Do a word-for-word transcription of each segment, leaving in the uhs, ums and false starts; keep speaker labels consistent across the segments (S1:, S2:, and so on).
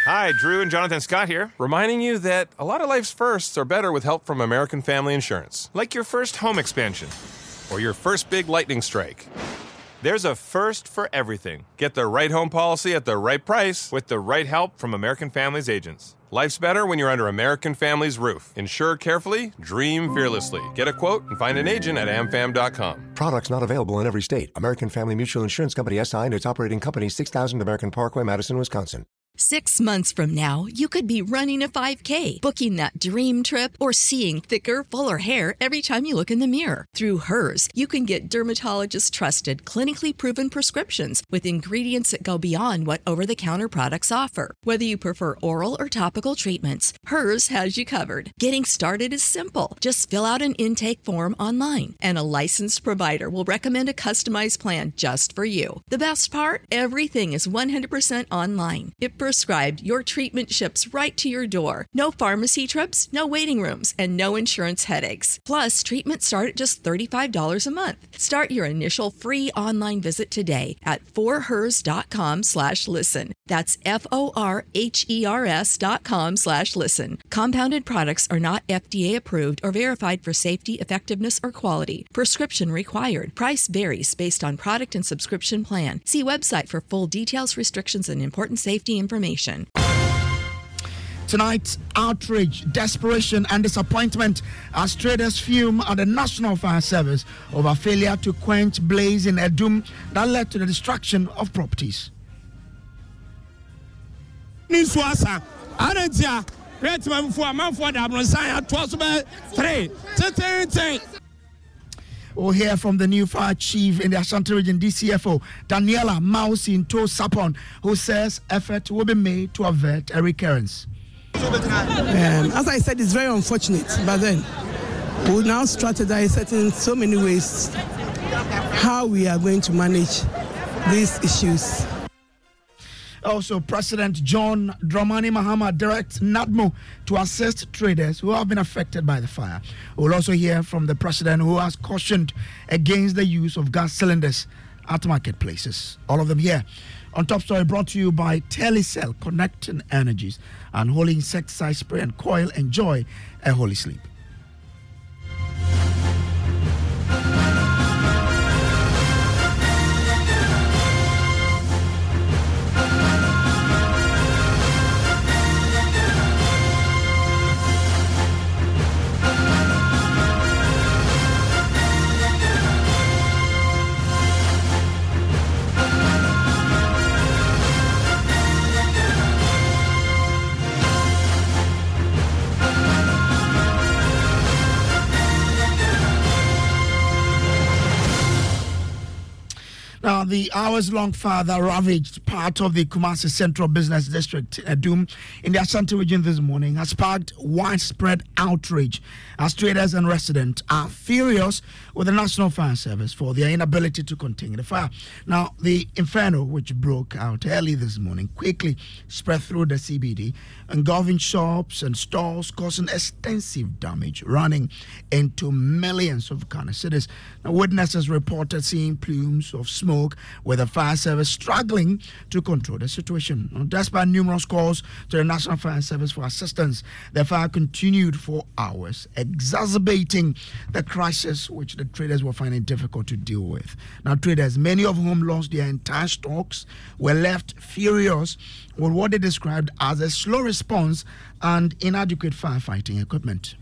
S1: Hi, Drew and Jonathan Scott here, reminding you that a lot of life's firsts are better with help from American Family Insurance. Like your first home expansion or your first big lightning strike. There's a first for everything. Get the right home policy at the right price with the right help from American Family's agents. Life's better when you're under American Family's roof. Insure carefully, dream fearlessly. Get a quote and find an agent at amfam dot com.
S2: Products not available in every state. American Family Mutual Insurance Company S I and its operating company, six thousand American Parkway, Madison, Wisconsin.
S3: Six months from now, you could be running a five K, booking that dream trip, or seeing thicker, fuller hair every time you look in the mirror. Through Hers, you can get dermatologist-trusted, clinically proven prescriptions with ingredients that go beyond what over-the-counter products offer. Whether you prefer oral or topical treatments, Hers has you covered. Getting started is simple. Just fill out an intake form online, and a licensed provider will recommend a customized plan just for you. The best part? Everything is one hundred percent online. It prescribed, your treatment ships right to your door. No pharmacy trips, no waiting rooms, and no insurance headaches. Plus, treatments start at just thirty-five dollars a month. Start your initial free online visit today at forhers.com slash listen. That's F-O-R-H-E-R-S dot com slash listen. Compounded products are not F D A approved or verified for safety, effectiveness, or quality. Prescription required. Price varies based on product and subscription plan. See website for full details, restrictions, and important safety information.
S4: Tonight, outrage, desperation, and disappointment as traders fume at the National Fire Service over failure to quench blaze in Edum that led to the destruction of properties. We'll hear from the new fire chief in the Ashanti region, D C F O, Daniela Mausinto Sapon, who says effort will be made to avert a recurrence.
S5: Um, as I said, it's very unfortunate, but then we'll now strategize in so many ways how we are going to manage these issues.
S4: Also, President John Dramani Mahama directs NADMO to assist traders who have been affected by the fire. We'll also hear from the president, who has cautioned against the use of gas cylinders at marketplaces. All of them here. On Top Story, brought to you by Telecel, connecting energies, and Holy Insecticide Spray and Coil. Enjoy a holy sleep. Now, the hours-long fire that ravaged part of the Kumasi Central Business District, Edum, in the Ashanti region this morning has sparked widespread outrage as traders and residents are furious with the National Fire Service for their inability to contain the fire. Now, the inferno, which broke out early this morning, quickly spread through the C B D, engulfing shops and stores, causing extensive damage, running into millions of Ghana cedis. Now, witnesses reported seeing plumes of smoke, with the fire service struggling to control the situation. Now, despite numerous calls to the National Fire Service for assistance, the fire continued for hours, exacerbating the crisis which the traders were finding difficult to deal with. Now, traders, many of whom lost their entire stocks, were left furious with what they described as a slow response and inadequate firefighting equipment.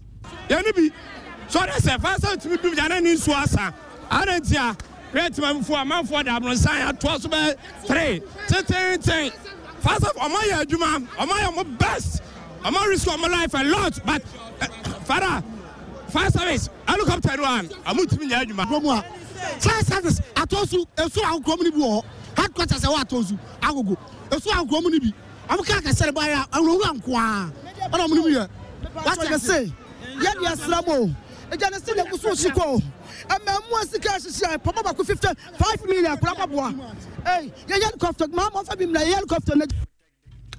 S6: Great man for a man for the Abronsan, twas about three, ten, ten. Fast of Amaya Juma, Amaya, best. I'm going to risk my life a lot, but Father, fire service, I look up to one. I'm going to be Juma.
S7: Fire service, I told you, a so I'm coming war. Headquarters, I told you, I will go. A so I'm coming. I'm going to say, by a long qua. I don't know. What I say? Yes, yes, Lamo. A generation that was so sick. And my most the cash is probably fifty-five million. Hey, you helicopter, Mamma, helicopter.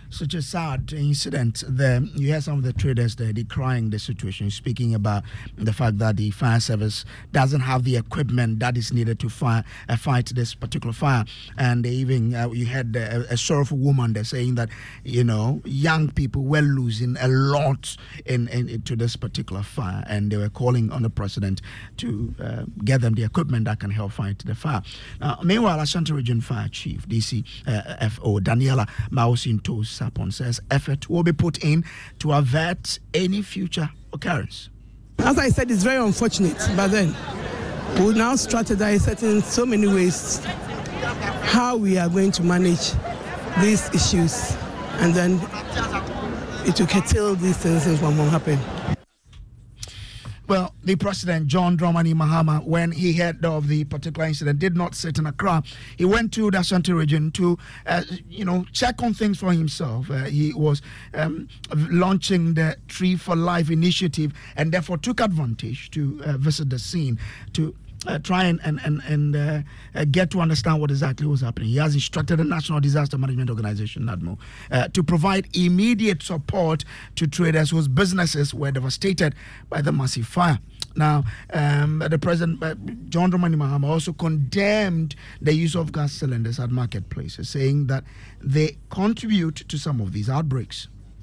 S4: such a sad incident there. You hear some of the traders there decrying the situation, speaking about the fact that the fire service doesn't have the equipment that is needed to fire, uh, fight this particular fire. And they even, uh, you had uh, a sorrowful woman there saying that, you know, young people were losing a lot in, in, in to this particular fire, and they were calling on the president to uh, get them the equipment that can help fight the fire. Now, meanwhile, Ashanti Region Fire Chief, D C uh, F O Daniela Maosinto Sapon, says effort will be put in to avert any future occurrence.
S5: As I said, it's very unfortunate, but then we'll now strategize in so many ways how we are going to manage these issues, and then it will curtail these things from happen.
S4: Well, the president, John Dramani Mahama, when he heard of the particular incident, did not sit in Accra. He went to the Ashanti region to, uh, you know, check on things for himself. Uh, he was um, launching the Tree for Life initiative, and therefore took advantage to uh, visit the scene to Uh, try and and and, and uh, uh, get to understand what exactly was happening. He has instructed the National Disaster Management Organization, NADMO, uh, to provide immediate support to traders whose businesses were devastated by the massive fire. Now, um, the President, uh, John Dramani Mahama, also condemned the use of gas cylinders at marketplaces, saying that they contribute to some of these outbreaks.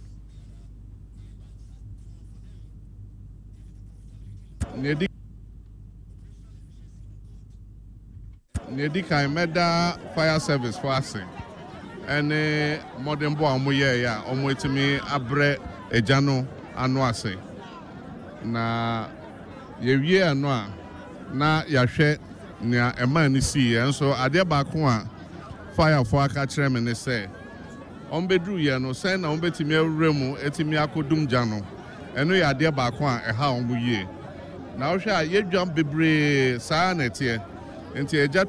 S8: Nedikai meda fire service for us and modern boy amoye ya omwetimi abre ejano anu ase na yewie anu a na yahwe nia ema ni si enso ade ba ko a fire for aka kire me ne se ombedru ye no se na ombetimi awremu etimi akodum jano eno ya ade ba ko a eha omuye na wo hwe a yedwam bebre saa na tie. I came to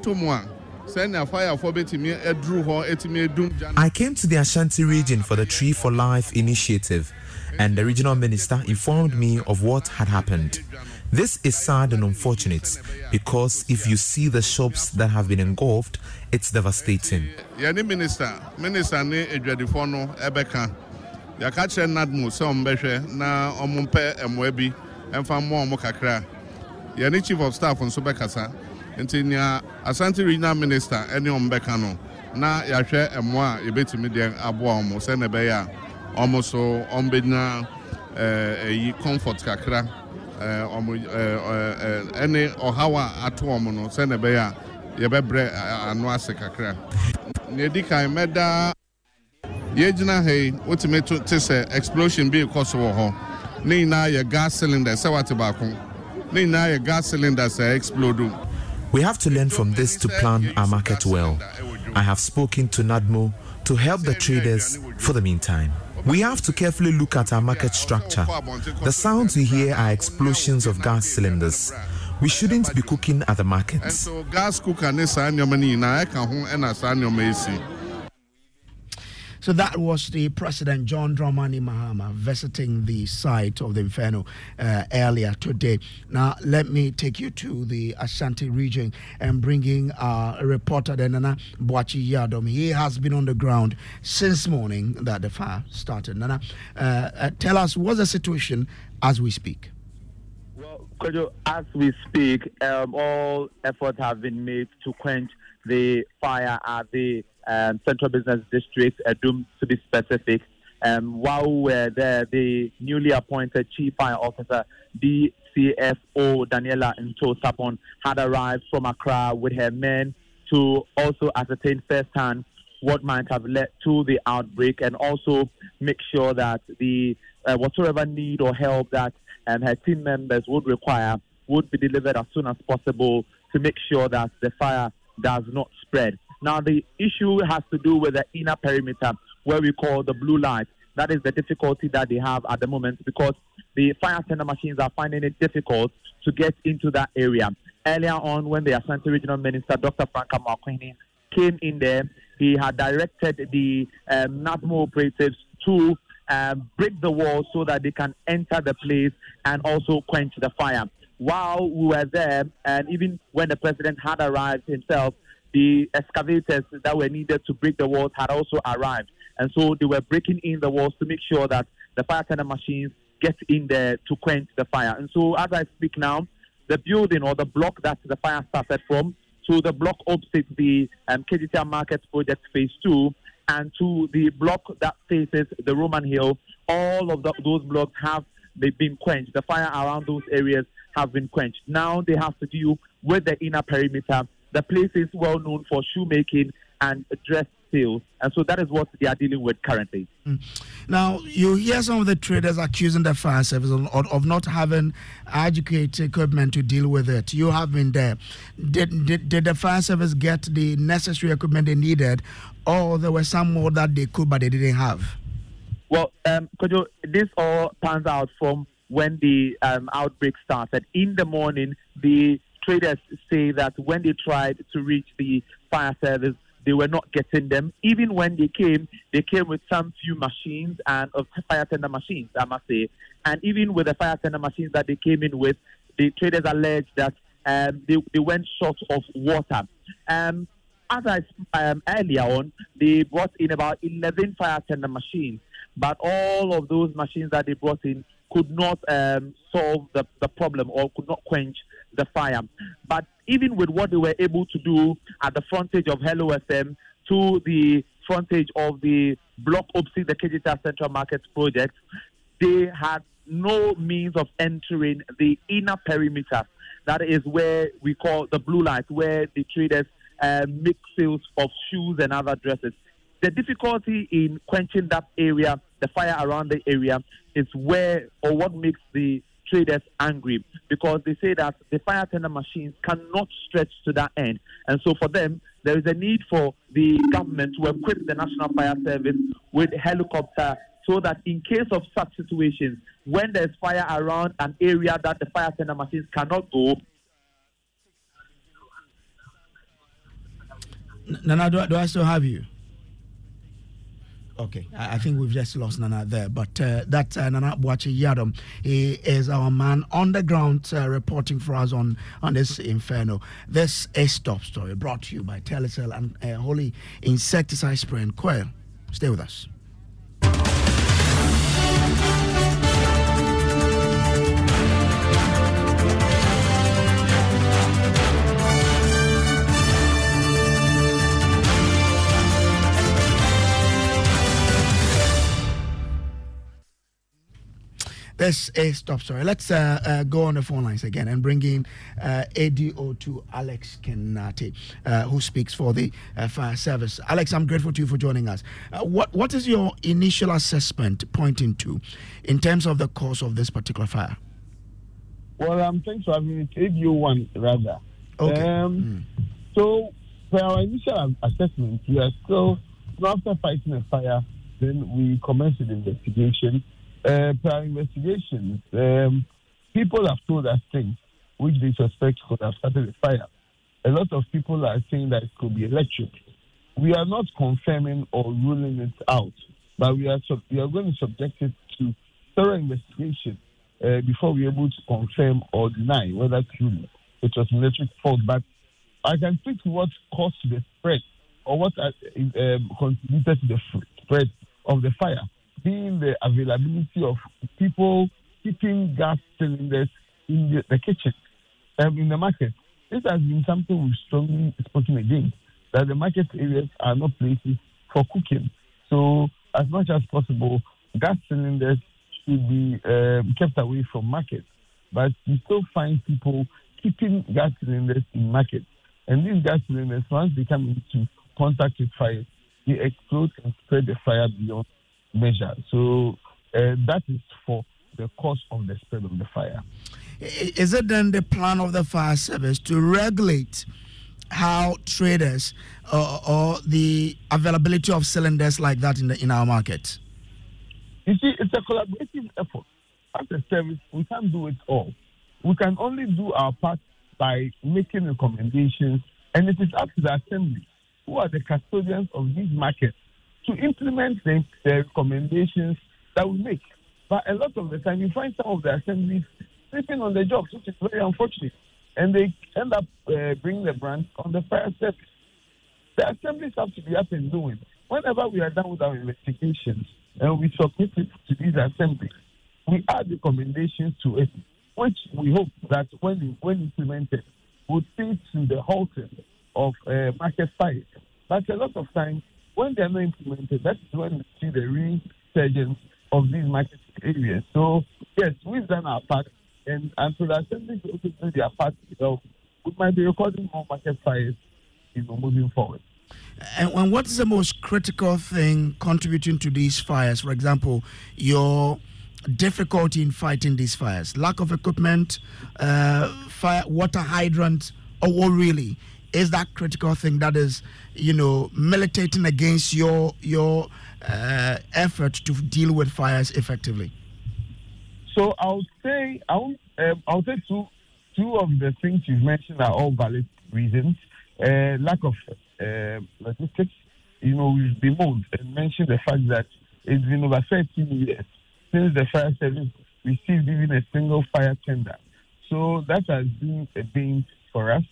S9: the Ashanti region for the Tree for Life initiative, and the regional minister informed me of what had happened. This is sad and unfortunate because if you see the shops that have been engulfed, it's devastating.
S8: Yani minister, minister ni edwadifono ebeka. Ya ka kire nadmu se ombehwe na omumpe emwebi emfa mo omo kakra. Yani chief of staff nso bekasa. Ntinya Ashanti regional minister eni ombeka no na yahwe emwa yebetimi de aboa omo se ne be ya omo so ombenya eh yi comfort kakra eh omo eh eni ohawa ato omo no se ne be ya yebebre anu ase kakra nedikai meda yegina hey otime to say explosion be cause wo ho ni na ye gas cylinder se wate ba ko ni na ye gas cylinder se explode.
S9: We have to learn from this to plan our market well. I have spoken to NADMO to help the traders for the meantime. We have to carefully look at our market structure. The sounds we hear are explosions of gas cylinders. We shouldn't be cooking at the markets.
S8: So gas cooker ne sa nyomani na e ka ho e na sa nyomesi.
S4: So that was the President John Dramani Mahama visiting the site of the Inferno uh, earlier today. Now, let me take you to the Ashanti region and bringing our reporter, Nana Boachi Yadom. He has been on the ground since morning that the fire started. Nana, uh, uh, tell us what's the situation as we speak.
S10: Well, Kojo, as we speak, um, all efforts have been made to quench the fire at the Um, Central Business District, Adum to be specific. Um, while we were there, the newly appointed Chief Fire Officer, D C F O Daniela Nto Sapon, had arrived from Accra with her men to also ascertain firsthand what might have led to the outbreak and also make sure that the uh, whatsoever need or help that um, her team members would require would be delivered as soon as possible to make sure that the fire does not spread. Now, the issue has to do with the inner perimeter, where we call the blue light. That is the difficulty that they have at the moment because the fire tender machines are finding it difficult to get into that area. Earlier on, when the Ashanti Regional Minister, Doctor Franka Marquini, came in there, he had directed the um, NADMO operatives to um, break the wall so that they can enter the place and also quench the fire. While we were there, and even when the president had arrived himself, the excavators that were needed to break the walls had also arrived. And so they were breaking in the walls to make sure that the fire tender machines get in there to quench the fire. And so as I speak now, the building or the block that the fire started from, to the block opposite the um, K G T R Market Project Phase two, and to the block that faces the Roman Hill, all of the, those blocks have they've been quenched. The fire around those areas have been quenched. Now they have to deal with the inner perimeter. The place is well known for shoemaking and dress sales, and so that is what they are dealing with currently.
S4: Mm. Now, you hear some of the traders accusing the fire service of, of not having adequate equipment to deal with it. You have been there. Did, did, did the fire service get the necessary equipment they needed, or there was some more that they could but they didn't have?
S10: Well, um, Kojo, this all pans out from when the um, outbreak started. In the morning, the traders say that when they tried to reach the fire service, they were not getting them. Even when they came, they came with some few machines and of fire tender machines, I must say. And even with the fire tender machines that they came in with, the traders alleged that um, they, they went short of water. Um, as I um, earlier on, they brought in about eleven fire tender machines, but all of those machines that they brought in could not um, solve the, the problem or could not quench the fire. But even with what they were able to do at the frontage of Hello F M to the frontage of the block opposite the K G T R Central Market Project, they had no means of entering the inner perimeter. That is where we call the blue light, where the traders uh, make sales of shoes and other dresses. The difficulty in quenching that area, the fire around the area, is where or what makes the traders angry, because they say that the fire tender machines cannot stretch to that end. And so for them, there is a need for the government to equip the National Fire Service with a helicopter so that in case of such situations, when there's fire around an area that the fire tender machines cannot go.
S4: Nana, do, do I still have you? Okay, I, I think we've just lost Nana there, but uh, that uh, Nana Boachi Yadom, he is our man on the ground uh, reporting for us on, on this inferno. This is Top Story brought to you by Telecel and uh, Holy Insecticide Spray and Coil. Stay with us. This is Top Story. Let's uh, uh, go on the phone lines again and bring in uh, A D O to Alex Kenati, uh, who speaks for the uh, fire service. Alex, I'm grateful to you for joining us. Uh, what What is your initial assessment pointing to in terms of the cause of this particular fire?
S11: Well, um, thanks for having me. A D O one, rather.
S4: Okay.
S11: Um, mm. So, for our initial assessment, we are still, after fighting a fire, then we commenced the investigation. Uh, per our investigations, um, people have told us things which they suspect could have started the fire. A lot of people are saying that it could be electric. We are not confirming or ruling it out, but we are sub- we are going to subject it to thorough investigation uh, before we're able to confirm or deny whether truly it was an electric fault. But I can speak to what caused the spread or what uh, um, contributed to the spread of the fire, being the availability of people keeping gas cylinders in the, the kitchen, um, in the market. This has been something we've strongly spoken against, that the market areas are not places for cooking. So as much as possible, gas cylinders should be um, kept away from markets. But we still find people keeping gas cylinders in markets. And these gas cylinders, once they come into contact with fire, they explode and spread the fire beyond measure. So uh, that is for the cause of the spread of the fire.
S4: Is it then the plan of the fire service to regulate how traders uh, or the availability of cylinders like that in the in our market?
S11: You see, it's a collaborative effort. As a service, we can't do it all. We can only do our part by making recommendations, and it is up to the assembly, who are the custodians of these markets, to implement the, the recommendations that we make. But a lot of the time, you find some of the assemblies sleeping on the job, which is very unfortunate. And they end up uh, bringing the brand on the fire service. The assemblies have to be up and doing. whenever we are done with our investigations and we submit it to these assemblies, we add recommendations to it, which we hope that when when implemented would lead to the halting of uh, market fires. But a lot of times, when they are not implemented, that's when we see the resurgence of these market areas. So, yes, we've done our part, and until the assemblies also do their part, so we might be recording more market fires, you know, moving forward.
S4: And, and what is the most critical thing contributing to these fires? For example, your difficulty in fighting these fires, lack of equipment, uh, fire, water hydrant, or what really is that critical thing that is, you know, militating against your your uh, effort to deal with fires effectively?
S11: So I would say I would, um, I would say two two of the things you've mentioned are all valid reasons. Uh, lack of uh, logistics. You know, we've bemoaned and mentioned the fact that it's been over thirteen years since the fire service received even a single fire tender. So that has been a bane for us.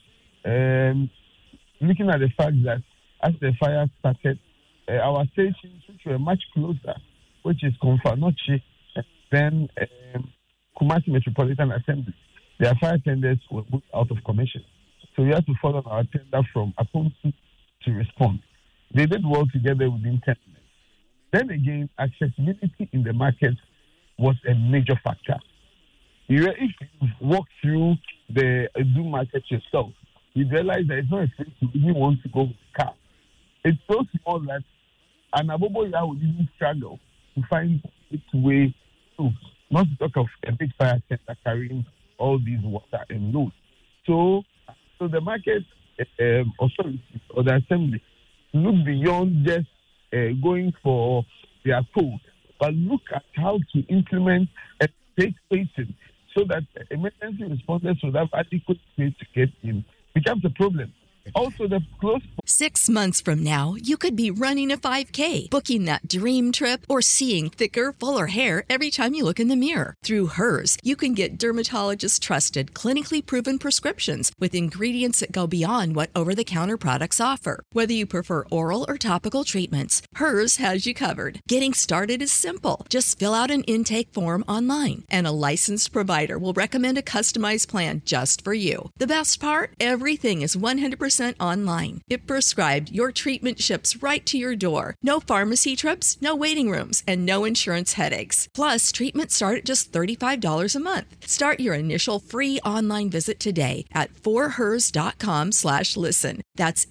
S11: Um, looking at the fact that as the fire started, uh, our stations, which were much closer, which is Konfanochi, then um, Kumasi Metropolitan Assembly, their fire tenders were put out of commission. So we had to follow our tender from Aponsi to respond. They did well together within ten minutes. Then again, accessibility in the market was a major factor. You, if you walk through the Edu market yourself, you realize that it's not a place you even want to go with a car. It's so small that an Aboboya would even struggle to find its way through, not to talk of a big fire center carrying all these water and load. So, so the market um, authorities or the assembly look beyond just uh, going for their code, but look at how to implement and take spaces so that emergency responders will have adequate space to get in. Becomes a problem. Also, the close.
S3: Six months from now, you could be running a five K, booking that dream trip, or seeing thicker, fuller hair every time you look in the mirror. Through Hers, you can get dermatologist-trusted, clinically proven prescriptions with ingredients that go beyond what over-the-counter products offer. Whether you prefer oral or topical treatments, Hers has you covered. Getting started is simple. Just fill out an intake form online, and a licensed provider will recommend a customized plan just for you. The best part? Everything is one hundred percent online. If prescribed, your treatment ships right to your door. No pharmacy trips, no waiting rooms, and no insurance headaches. Plus, treatments start at just thirty-five dollars a month. Start your initial free online visit today at forhers.com slash listen. That's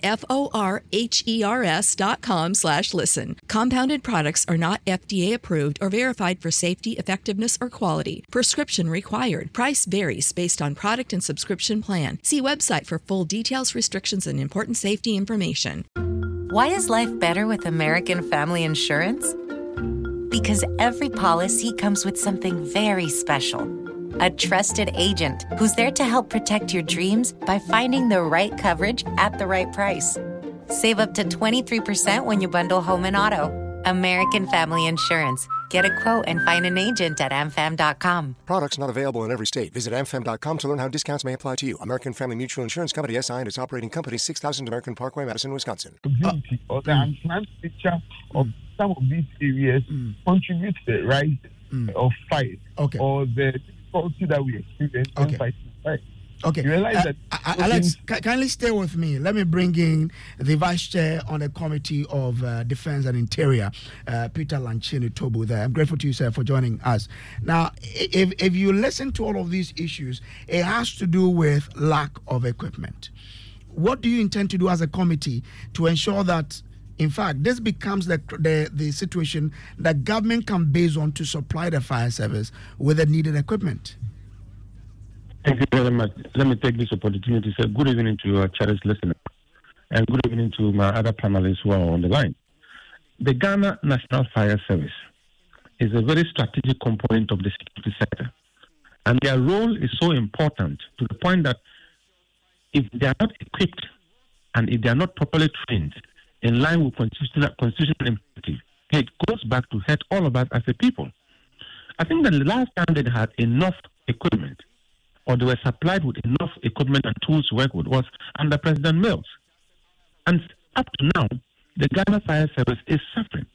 S3: F-O-R-H-E-R-S dot com slash listen. Compounded products are not F D A approved or verified for safety, effectiveness, or quality. Prescription required. Price varies based on product and subscription plan. See website for full details, restrictions, and important safety information.
S12: Why is life better with American Family Insurance? Because every policy comes with something very special. A trusted agent who's there to help protect your dreams by finding the right coverage at the right price. Save up to twenty-three percent when you bundle home and auto. American Family Insurance. Get a quote and find an agent at am fam dot com.
S2: Products not available in every state. Visit am fam dot com to learn how discounts may apply to you. American Family Mutual Insurance Company, S I and its operating company, six thousand American Parkway, Madison, Wisconsin.
S11: Community or the unplanned nature of some of these areas mm. contribute to the rise mm. of fire
S4: okay.
S11: or the difficulty that we experience
S4: okay.
S11: in fighting fire.
S4: Okay,
S11: you realize
S4: uh,
S11: that
S4: uh, Alex, can, kindly stay with me. Let me bring in the Vice Chair on the Committee of uh, Defense and Interior, uh, Peter Lanchini Tobu. There, I'm grateful to you, sir, for joining us. Now, if if you listen to all of these issues, it has to do with lack of equipment. What do you intend to do as a committee to ensure that, in fact, this becomes the the, the situation that government can base on to supply the fire service with the needed equipment?
S13: Thank you very much. Let me take this opportunity to say good evening to your cherished listeners and good evening to my other panelists who are on the line. The Ghana National Fire Service is a very strategic component of the security sector, and their role is so important to the point that if they are not equipped and if they are not properly trained in line with constitutional, constitutional imperative, it goes back to hurt all of us as a people. I think that the last time they had enough equipment or they were supplied with enough equipment and tools to work with was under President Mills. And up to now, the Ghana Fire Service is suffering.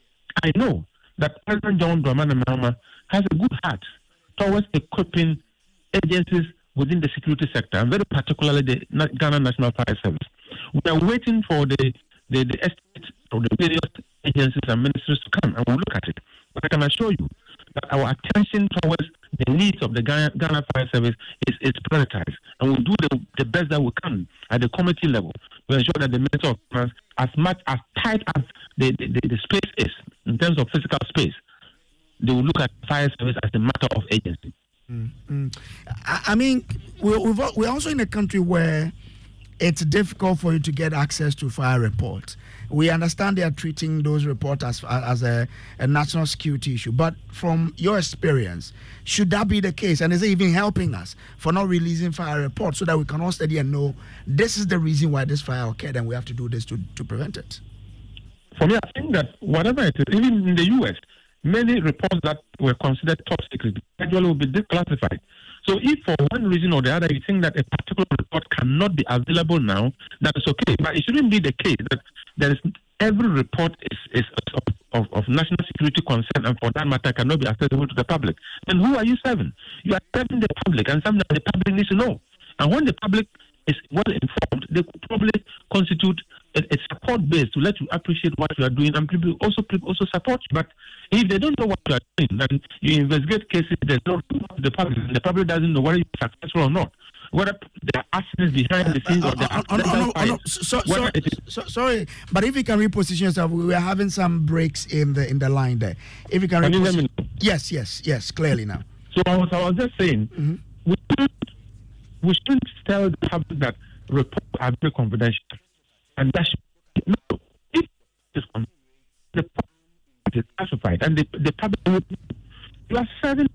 S13: I know that President John Dramani Mahama has a good heart towards equipping agencies within the security sector, and very particularly the Ghana National Fire Service. We are waiting for the, the, the estimates of the various agencies and ministries to come, and we'll look at it. But I can assure you that our attention towards the needs of the Ghana, Ghana Fire Service is, is prioritized, and we'll do the, the best that we can at the committee level to ensure that the Minister of Finance, as much as tight as the, the, the, the space is in terms of physical space, they will look at fire service as a matter of agency.
S4: Mm-hmm. I, I mean, we're, we've, we're also in a country where it's difficult for you to get access to fire reports. We understand they are treating those reports as, as a, a national security issue. But from your experience, should that be the case? And is it even helping us for not releasing fire reports so that we can all study and know this is the reason why this fire occurred and we have to do this to, to prevent it?
S13: For me, I think that whatever it is, even in the U S, many reports that were considered top secret gradually will be declassified. So if for one reason or the other you think that a particular report cannot be available now, that is okay. But it shouldn't be the case that there is every report is, is of, of, of national security concern, and for that matter cannot be accessible to the public. Then who are you serving? You are serving the public, and something that the public needs to know. And when the public is well informed, they could probably constitute a, a support base to let you appreciate what you are doing, and people also people also support you. But if they don't know what you are doing, then you investigate cases, there's no the public, the public doesn't know whether you're successful or not. Whether there are accidents behind the scenes uh, uh, or there are uh, uh, uh, uh, so, so, so, Sorry, but if you can reposition yourself, we are having some breaks in the in the line there. If you can, can reposition, you yes, yes, yes, clearly now. So I was, I was just saying, mm-hmm. we shouldn't we shouldn't tell the public that reports are very confidential, and that should, no, if it's the public is classified, and the the public, you are serving.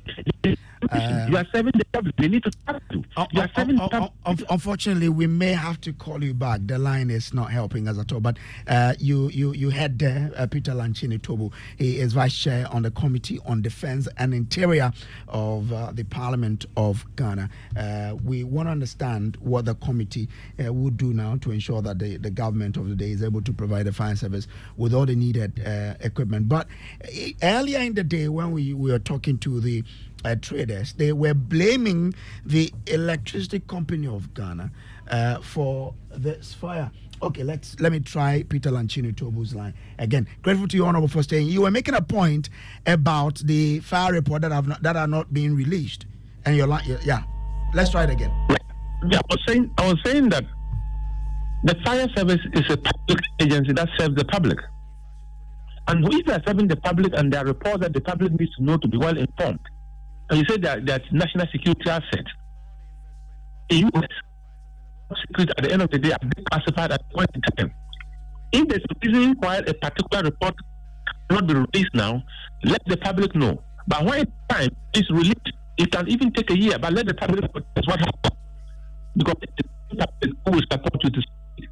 S13: Uh, you are serving the public. They need to talk to. Uh, you are serving uh, uh, uh,
S4: unfortunately, we may have to call you back. The line is not helping us at all. But uh, you, you, you had there, uh, Peter Lanchene Tobu. He is vice chair on the Committee on Defense and Interior of uh, the Parliament of Ghana. Uh, we want to understand what the committee uh, would do now to ensure that the, the government of the day is able to provide the fire service with all the needed uh, equipment. But uh, earlier in the day, when we, we were talking to the Uh, traders, they were blaming the Electricity Company of Ghana uh, for this fire. Okay, let's let me try Peter Lanchene Tobu's line again. Grateful to you, Honorable, for staying. You were making a point about the fire report that have not, that are not being released, and your line, yeah. Let's try it again.
S13: Yeah, I was saying, I was saying that the fire service is a public agency that serves the public, and if they are serving the public and there are reports that the public needs to know to be well informed. And you say that that's national security asset. The U S security at the end of the day are declassified at point in time. If there's a reason why a particular report cannot be released now, let the public know. But when it's time is released, it can even take a year, but let the public know what happened. Because it's the public who will support you to speak.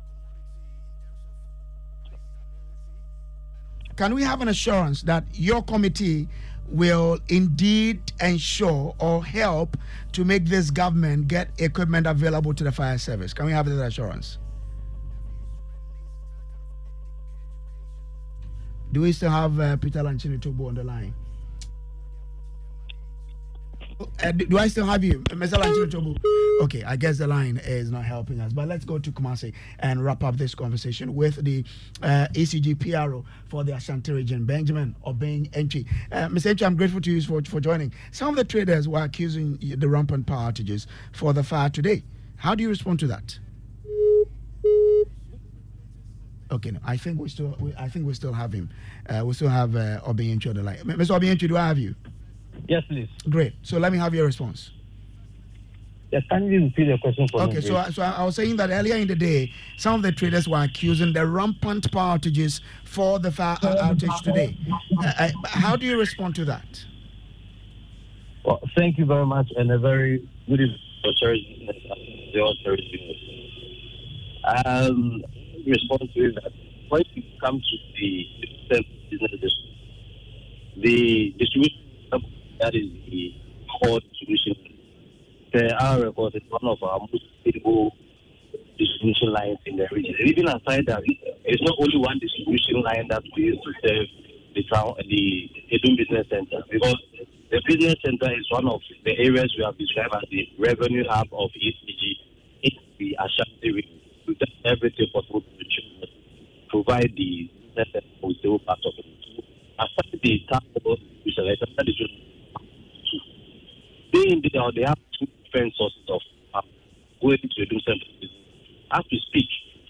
S4: Can we have an assurance that your committee will indeed ensure or help to make this government get equipment available to the fire service? Can we have that assurance? Do we still have uh, Peter Lanchene Tobu on the line? Uh, do, do I still have you, Mister Lanchene Tobu? Okay, I guess the line is not helping us. But let's go to Kumasi and wrap up this conversation with the uh, E C G P R O for the Ashanti region, Benjamin Obeng Entry. Uh, Mister Entry, I'm grateful to you for, for joining. Some of the traders were accusing the rampant power outages for the fire today. How do you respond to that? Okay, no, I think we still, we, I think we still have him. Uh, we still have uh, Obeng Entry on the line. Mister Obeng Entry, do I have you?
S14: Yes, please.
S4: Great. So let me have your response.
S14: Yes, can you repeat the question for
S4: okay, me? Okay, so, so I was saying that earlier in the day, some of the traders were accusing the rampant power outages for the fire outage today. Uh, I, how do you respond to that?
S14: Well, thank you very much, and a very good evening. Um, response to that. When it comes to the business, the distribution that is the core distribution. The our record is one of our most stable distribution lines in the region. And even aside that, it's not only one distribution line that we use to serve the town, the Edum Business Center, because the business center is one of the areas we have described as the revenue hub of E C G. It's the Ashanti region. We do everything possible to provide the necessary part of it. Aside the task force, which is like they indeed they have two different sources of uh, going to Edum Center. As we speak,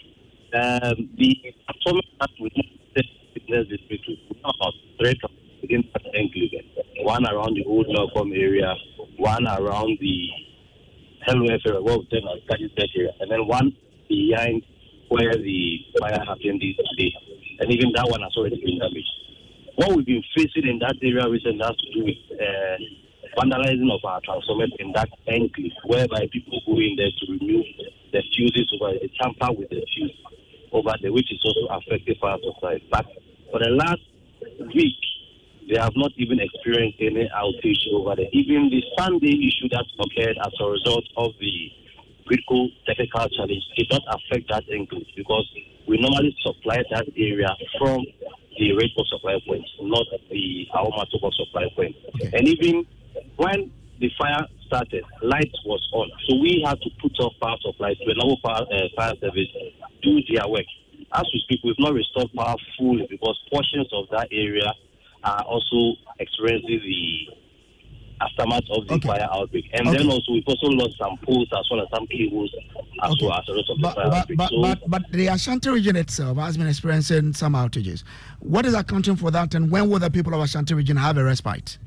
S14: um, the atomic act with business district is about three within that enclave. One around the old Melcombe area, one around the Hello area, well, then area, and then one behind where the fire happened this day. And even that one has already been damaged. What we've been facing in that area recently has to do with uh, vandalizing of our transformers in that enclave, whereby people go in there to remove the fuses over the tamper with the fuse over there, which is also affecting fire supply. But for the last week, they have not even experienced any outage over there. Even the Sunday issue that occurred as a result of the critical technical challenge did not affect that enclave because we normally supply that area from the Rainbow supply point, not the Ahoma supply point. Okay. And even when the fire started, light was on. So we had to put off power supply to another power, uh, fire service do their work. As we speak, we've not restored power fully because portions of that area are also experiencing the aftermath of the okay. fire outbreak. And okay. then also we've also lost some poles as well as some cables as okay. well as a result of
S4: but,
S14: the fire
S4: but,
S14: outbreak.
S4: But,
S14: so,
S4: but, but the Ashanti region itself has been experiencing some outages. What is accounting for that, and when will the people of Ashanti region have a respite?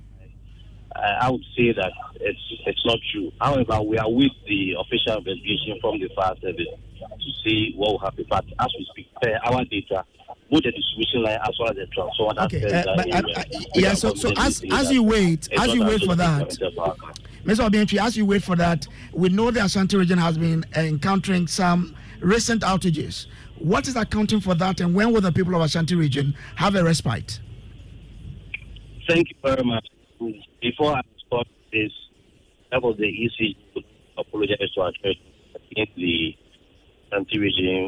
S14: I would say that it's it's not true. However, we are with the official investigation from the fire service to see what will happen. But as we speak, our data, both the distribution line as well as the transformer.
S4: Okay, uh, but, uh, uh, yeah. So, so as as you wait, as you wait for that, Mister Obientwi, as you wait for that, we know the Ashanti region has been encountering some recent outages. What is accounting for that, and when will the people of Ashanti region have a respite?
S14: Thank you very much. Before I start this, that was the E C G apologize to our church against the Ashanti region,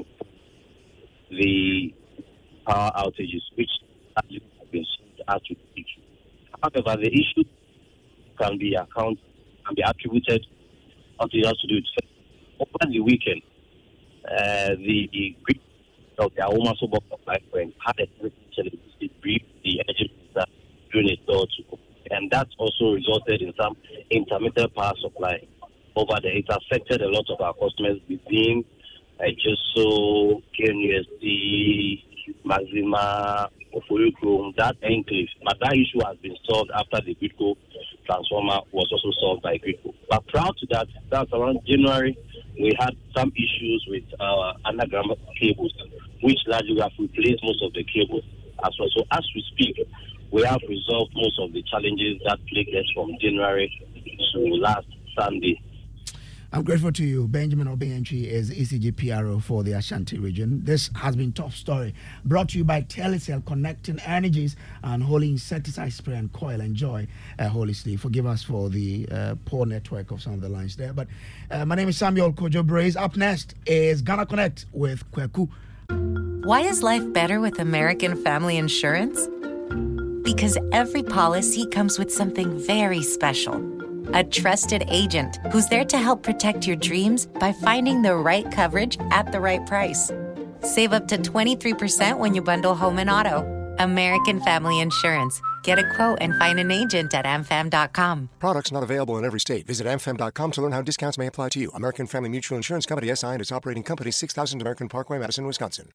S14: the power outages, which have been seen as we speak. However, the issue can be account can be attributed until it has to do with over the weekend. Uh, the, the grid of the Ahoma supply point had a challenge to brief the energy minister during a tour to, and that also resulted in some intermittent power supply over there. It affected a lot of our customers within uh, just so K N U S D, Maxima, Ofoyukrum, that enclave. But that issue has been solved after the Gridco transformer was also solved by Gridco. But prior to that, that's around January, we had some issues with our underground cables, which largely have replaced most of the cables as well. So as we speak, we have resolved most of the challenges that plagued us from January to last Sunday.
S4: I'm grateful to you. Benjamin Obientwi is E C G P R O for the Ashanti region. This has been Top Story, brought to you by Telecel, connecting energies and Holy Insecticide Spray and Coil. Enjoy uh, Holy Sleep. Forgive us for the uh, poor network of some of the lines there. But uh, my name is Samuel Kojo Braze. Up next is Ghana Connect with Kweku.
S12: Why is life better with American Family Insurance? Because every policy comes with something very special. A trusted agent who's there to help protect your dreams by finding the right coverage at the right price. Save up to twenty-three percent when you bundle home and auto. American Family Insurance. Get a quote and find an agent at am fam dot com.
S2: Products not available in every state. Visit am fam dot com to learn how discounts may apply to you. American Family Mutual Insurance Company, S I and its operating company, six thousand American Parkway, Madison, Wisconsin.